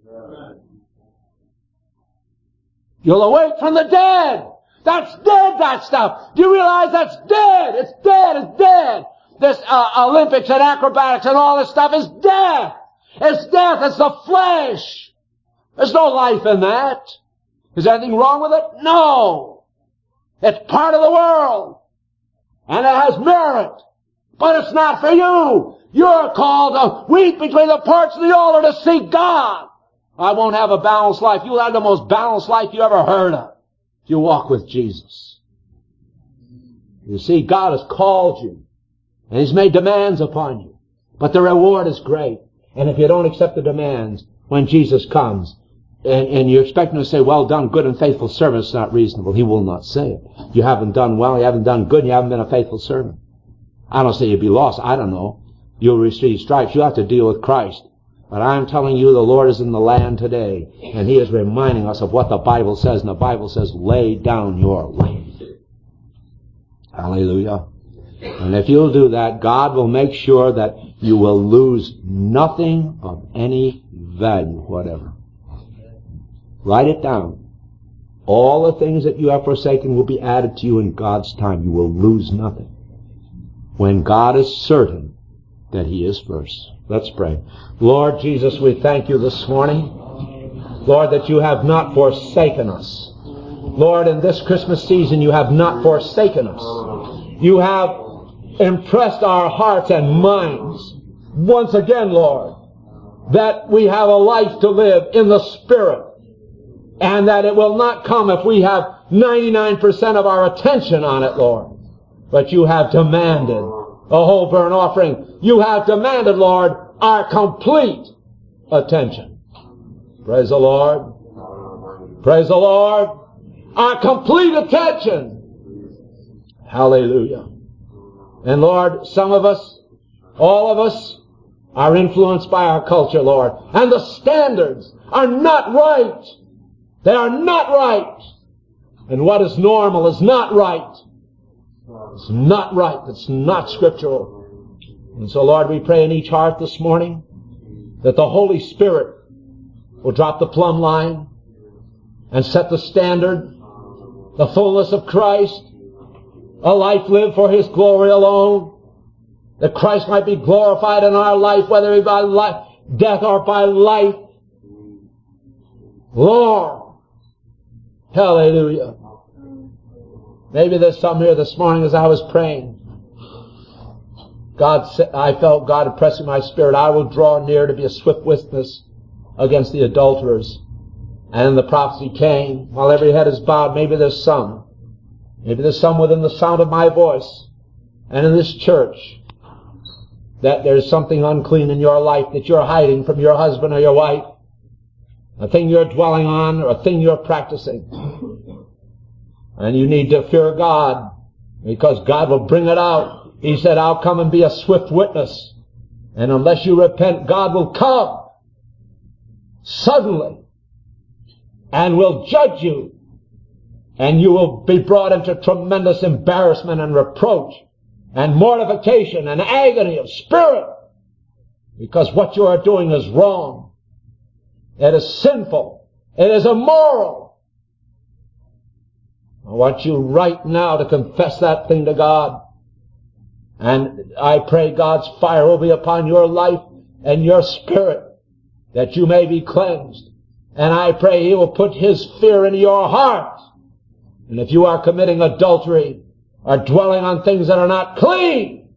You'll awake from the dead. That's dead, that stuff. Do you realize that's dead? It's dead, it's dead. This uh, Olympics and acrobatics and all this stuff is death. It's death, it's the flesh. There's no life in that. Is there anything wrong with it? No. It's part of the world. And it has merit. But it's not for you. You're called to weep between the porch and the altar to seek God. I won't have a balanced life. You'll have the most balanced life you ever heard of if you walk with Jesus. You see, God has called you. And He's made demands upon you. But the reward is great. And if you don't accept the demands, when Jesus comes, and, and you expect Him to say, well done, good and faithful servant, it's not reasonable. He will not say it. You haven't done well, you haven't done good, and you haven't been a faithful servant. I don't say you'd be lost. I don't know. You'll receive stripes. You'll have to deal with Christ. But I'm telling you, the Lord is in the land today, and He is reminding us of what the Bible says, and the Bible says, lay down your life. Hallelujah. And if you'll do that, God will make sure that you will lose nothing of any value whatever. Write it down. All the things that you have forsaken will be added to you in God's time. You will lose nothing. When God is certain that He is first. Let's pray. Lord Jesus, we thank You this morning. Lord, that You have not forsaken us. Lord, in this Christmas season, You have not forsaken us. You have impressed our hearts and minds once again, Lord, that we have a life to live in the Spirit, and that it will not come if we have ninety-nine percent of our attention on it, Lord. But You have demanded a whole burnt offering. You have demanded, Lord, our complete attention. Praise the Lord. Praise the Lord. Our complete attention. Hallelujah. And Lord, some of us, all of us, are influenced by our culture, Lord. And the standards are not right. They are not right. And what is normal is not right. It's not right. It's not scriptural. And so, Lord, we pray in each heart this morning that the Holy Spirit will drop the plumb line and set the standard, the fullness of Christ, a life lived for His glory alone, that Christ might be glorified in our life, whether it be by life, death or by life. Lord, hallelujah. Maybe there's some here this morning as I was praying. God, I felt God impressing my spirit, I will draw near to be a swift witness against the adulterers. And the prophecy came, while every head is bowed. Maybe there's some. Maybe there's some within the sound of my voice and in this church that there's something unclean in your life that you're hiding from your husband or your wife, a thing you're dwelling on or a thing you're practicing. And you need to fear God, because God will bring it out. He said, I'll come and be a swift witness. And unless you repent, God will come suddenly and will judge you. And you will be brought into tremendous embarrassment and reproach and mortification and agony of spirit, because what you are doing is wrong. It is sinful. It is immoral. I want you right now to confess that thing to God. And I pray God's fire will be upon your life and your spirit, that you may be cleansed. And I pray He will put His fear into your heart. And if you are committing adultery or dwelling on things that are not clean,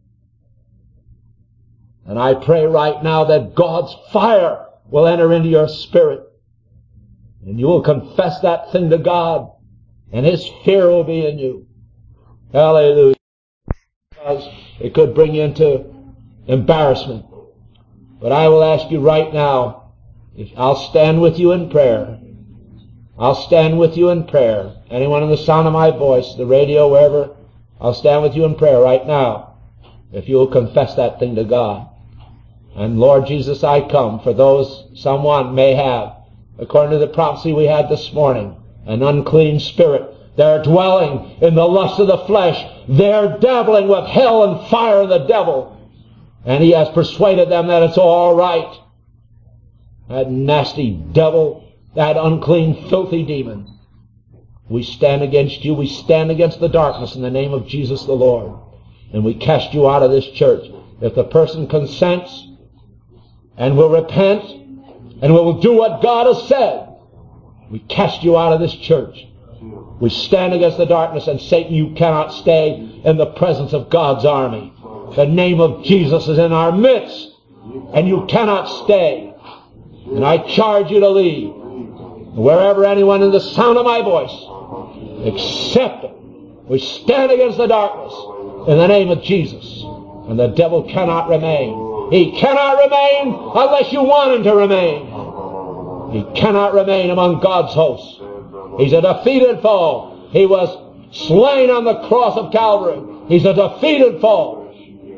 and I pray right now that God's fire will enter into your spirit, and you will confess that thing to God, and His fear will be in you. Hallelujah. Because it could bring you into embarrassment. But I will ask you right now, if I'll stand with you in prayer. I'll stand with you in prayer. Anyone in the sound of my voice, the radio, wherever, I'll stand with you in prayer right now, if you will confess that thing to God. And Lord Jesus, I come for those someone may have, according to the prophecy we had this morning, an unclean spirit. They're dwelling in the lust of the flesh. They're dabbling with hell and fire and the devil. And he has persuaded them that it's all right. That nasty devil, that unclean, filthy demon. We stand against you. We stand against the darkness in the name of Jesus the Lord. And we cast you out of this church. If the person consents and will repent and will do what God has said, we cast you out of this church. We stand against the darkness, and Satan, you cannot stay in the presence of God's army. The name of Jesus is in our midst, and you cannot stay. And I charge you to leave. Wherever anyone in the sound of my voice, accept it. We stand against the darkness in the name of Jesus. And the devil cannot remain. He cannot remain unless you want him to remain. He cannot remain among God's hosts. He's a defeated foe. He was slain on the cross of Calvary. He's a defeated foe.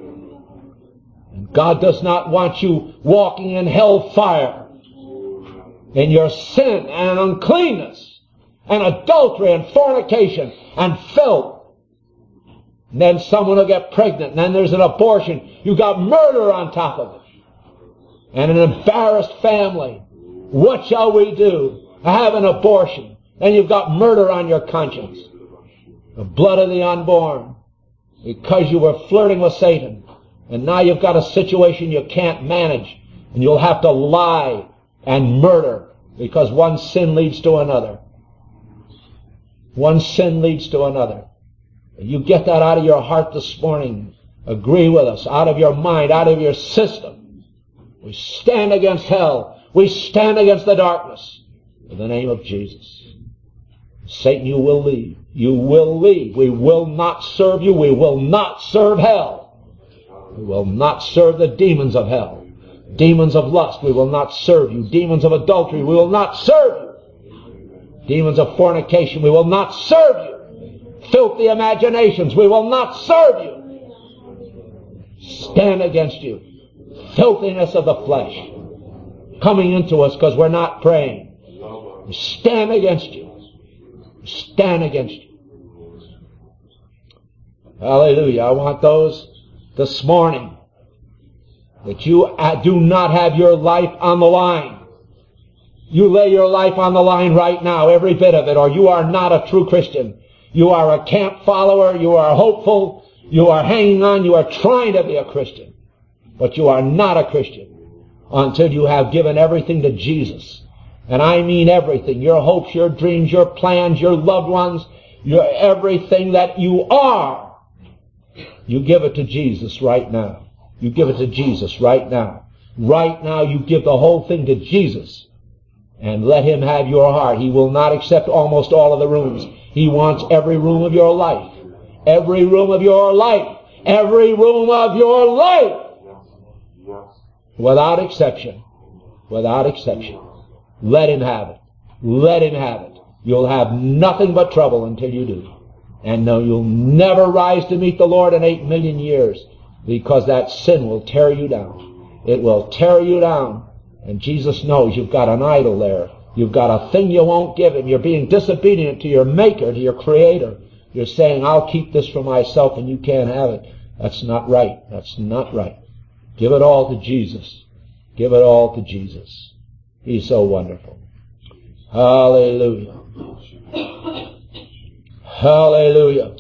And God does not want you walking in hell fire, in your sin and uncleanness and adultery and fornication and filth. And then someone will get pregnant, and then there's an abortion. You got murder on top of it. And an embarrassed family. What shall we do? Have an abortion. And you've got murder on your conscience. The blood of the unborn. Because you were flirting with Satan. And now you've got a situation you can't manage. And you'll have to lie and murder. Because one sin leads to another. One sin leads to another. You get that out of your heart this morning. Agree with us. Out of your mind, out of your system. We stand against hell. We stand against the darkness. In the name of Jesus. Satan, you will leave. You will leave. We will not serve you. We will not serve hell. We will not serve the demons of hell. Demons of lust, we will not serve you. Demons of adultery, we will not serve you. Demons of fornication, we will not serve you. Filthy imaginations, we will not serve you. Stand against you. Filthiness of the flesh coming into us because we're not praying. We stand against you. We stand against you. Hallelujah. I want those this morning that you do not have your life on the line. You lay your life on the line right now, every bit of it, or you are not a true Christian. You are a camp follower, you are hopeful, you are hanging on, you are trying to be a Christian. But you are not a Christian until you have given everything to Jesus. And I mean everything. Your hopes, your dreams, your plans, your loved ones, your everything that you are. You give it to Jesus right now. You give it to Jesus right now. Right now you give the whole thing to Jesus and let Him have your heart. He will not accept almost all of the rooms. He wants every room of your life. Every room of your life. Every room of your life. Without exception. Without exception. Let Him have it. Let Him have it. You'll have nothing but trouble until you do. And no, you'll never rise to meet the Lord in eight million years, because that sin will tear you down. It will tear you down. And Jesus knows you've got an idol there. You've got a thing you won't give Him. You're being disobedient to your Maker, to your Creator. You're saying, I'll keep this for myself and you can't have it. That's not right. That's not right. Give it all to Jesus. Give it all to Jesus. He's so wonderful. Hallelujah. Hallelujah.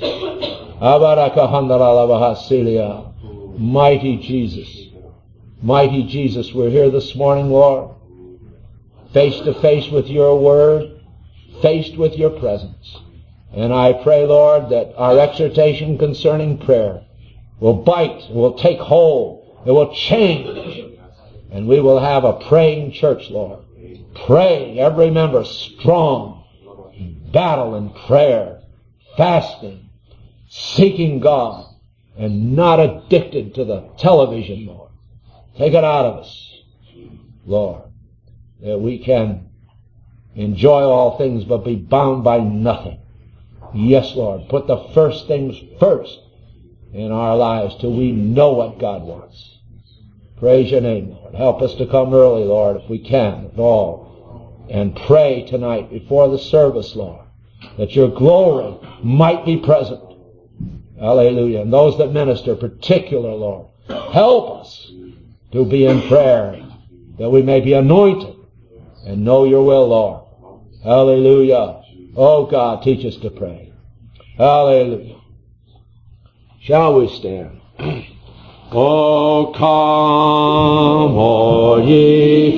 Mighty Jesus. Mighty Jesus, we're here this morning, Lord, face to face with your word, faced with your presence. And I pray, Lord, that our exhortation concerning prayer will bite, will take hold, it will change, and we will have a praying church, Lord. Praying, every member strong, battle in prayer, fasting, seeking God, and not addicted to the television, Lord. Take it out of us, Lord, that we can enjoy all things but be bound by nothing. Yes, Lord, put the first things first in our lives till we know what God wants. Praise your name, Lord. Help us to come early, Lord, if we can at all, and pray tonight before the service, Lord, that your glory might be present. Hallelujah. And those that minister, particular, Lord, help us to be in prayer, that we may be anointed and know your will, Lord. Hallelujah. Oh God, teach us to pray. Hallelujah. Shall we stand? Oh, come, all ye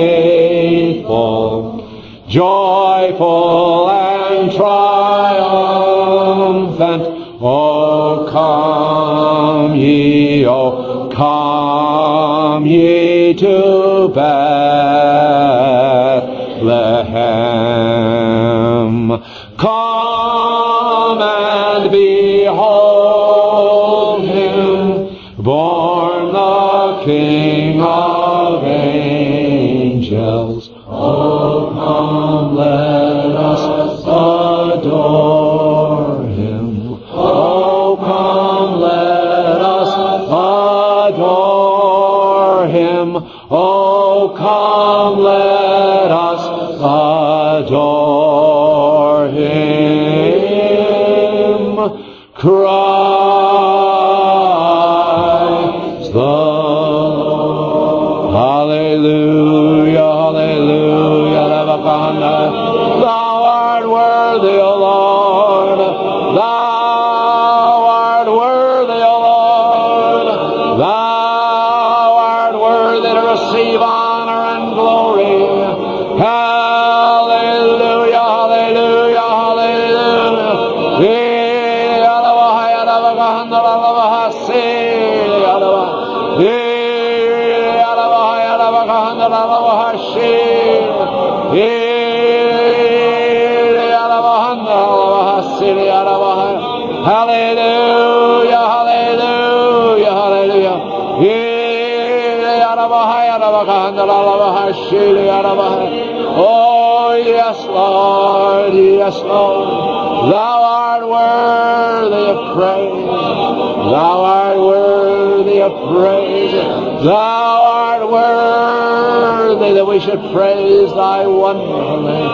faithful, joyful and triumphant. Oh, come ye, oh, come ye to Bethlehem. Come and behold Him, born the King of angels. Oh, come, let us adore Him. Oh, come, let us adore Him. Oh, come, let us adore Him. Christ the Lord. Hallelujah, hallelujah. Thou art worthy, O Lord. Thou art worthy, O Lord. Thou art worthy to receive honor and glory. Hallelujah, hallelujah, hallelujah. Hallelujah, hallelujah, hallelujah. Oh, yes, Lord, yes, Lord. Thou art worthy of praise. Thou art worthy of praise. Thou art worthy that we should praise thy wonderful name.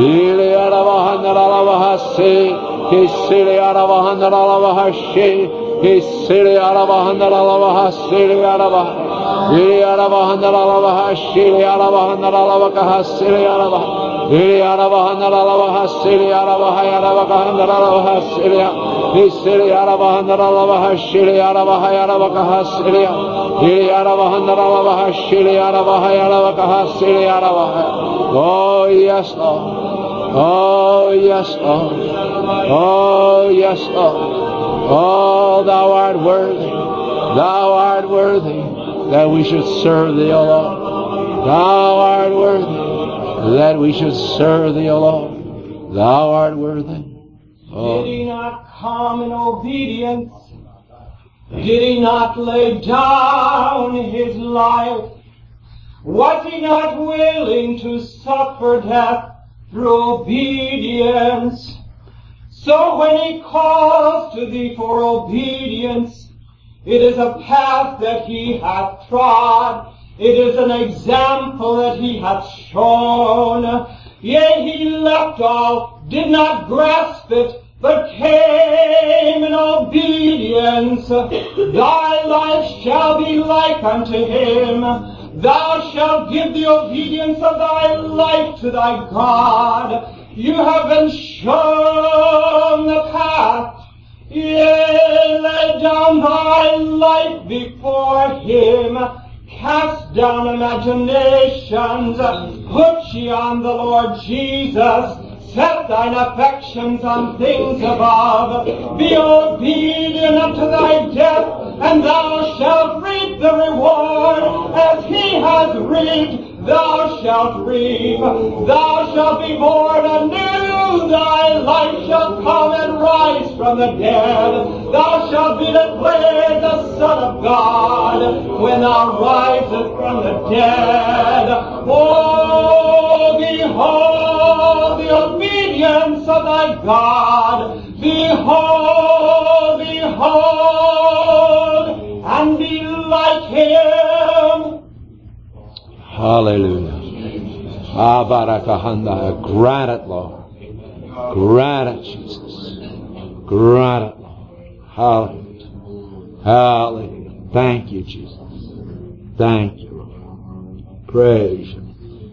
Kisili arabahanda alabahashi, Kisili arabahanda alabahasili arabah, Ili arabahanda alabahashi, arabahanda alabakahasili arabah, Ili arabahanda alabahasili arabah, arabakahanda alabahasili, Kisili arabahanda alabahashi, arabah, arabakahasili, Ili arabahanda alabahashi, arabah, arabakahasili arabah. Oh yes, Lord. Oh, yes, Lord. Oh, yes, Lord. Oh, thou art worthy. Thou art worthy that we should serve Thee, O Lord. Thou art worthy that we should serve Thee, O Lord. Thou art worthy. Oh. Did He not come in obedience? Did He not lay down His life? Was He not willing to suffer death through obedience? So when He calls to thee for obedience, it is a path that He hath trod. It is an example that He hath shown. Yea, He left all, did not grasp it, but came in obedience. Thy life shall be like unto Him. Thou shalt give the obedience of thy life to thy God. You have been shown the path. Yea, lay down thy life before Him. Cast down imaginations. Put ye on the Lord Jesus. Set thine affections on things above. Be obedient unto thy death, and thou shalt reap the reward. As He has reaped, thou shalt reap. Thou shalt be born anew. Thy life shall come and rise from the dead. Thou shalt be declared the Son of God when thou risest from the dead. Oh, behold the obedience of thy God. Behold, behold, and be like Him. Hallelujah. Ah, Barakahanda. Grant it, Lord. Grant it, Jesus. Grant it, Lord. Hallelujah. Hallelujah. Thank you, Jesus. Thank you, Lord. Praise you.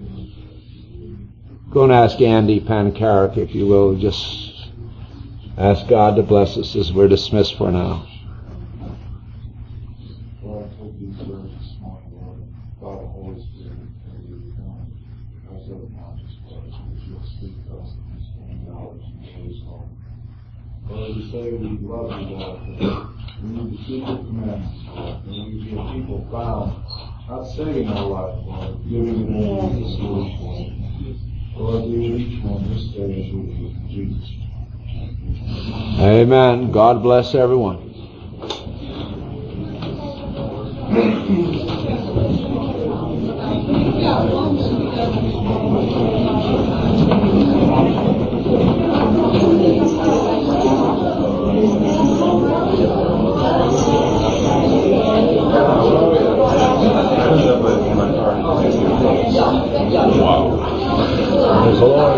Go and ask Andy Pancarik, if you will. Just ask God to bless us as we're dismissed for now. Lord, I told these words this morning, Lord, God, the Holy Spirit, and you come because of the conscious words, that you'll speak to us in these twenty dollars and days, Lord. Lord, we say we love you, Lord, but we need to keep your commandments, Lord. May we be a people found, not saving our life, Lord, giving it over to the Lord. Lord, be with each one this day as we do. In Jesus' name. Amen. God bless everyone. Wow. Praise the Lord.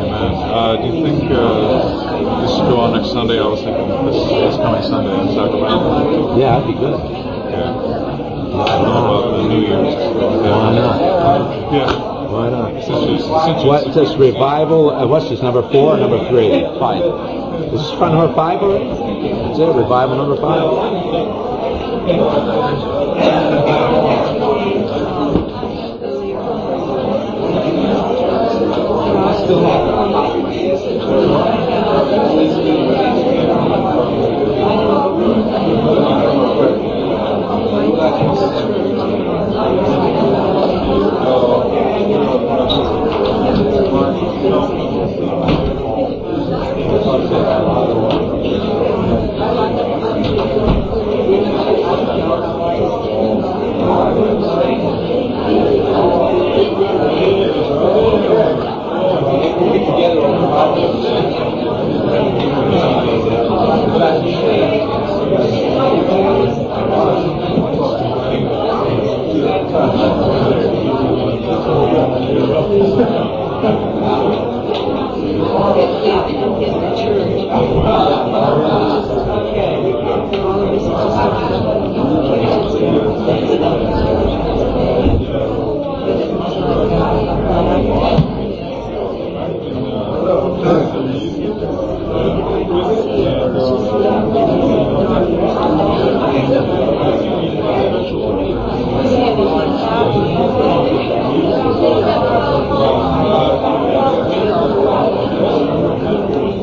Uh, do you think uh, this should go on next Sunday? I was thinking this, this coming Sunday in Sacramento. Yeah, that'd be good. Okay. What about the New Year's? Why not? Yeah. Why not? Since you, since you, What's this revival? Uh, what's this, number four or number three? Five. Is this for number five already? Is it revival number five?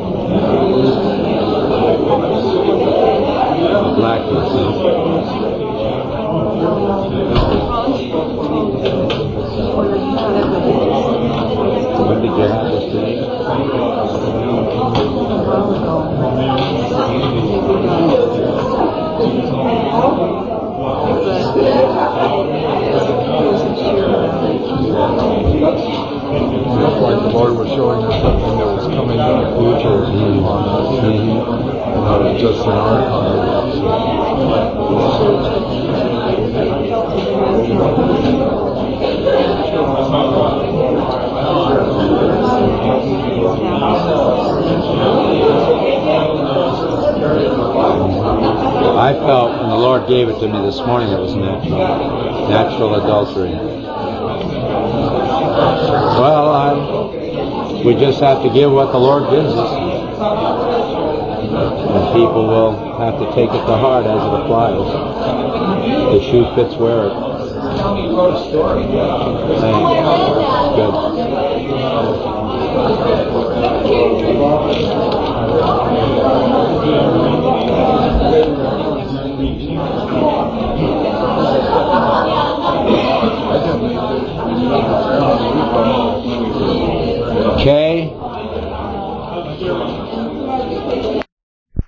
Blackness. not just in our congregation. I felt when the Lord gave it to me this morning it was natural. Natural adultery. Well, I, we just have to give what the Lord gives us. And people will have to take it to heart as it applies. The shoe fits, wear it. Good. Okay.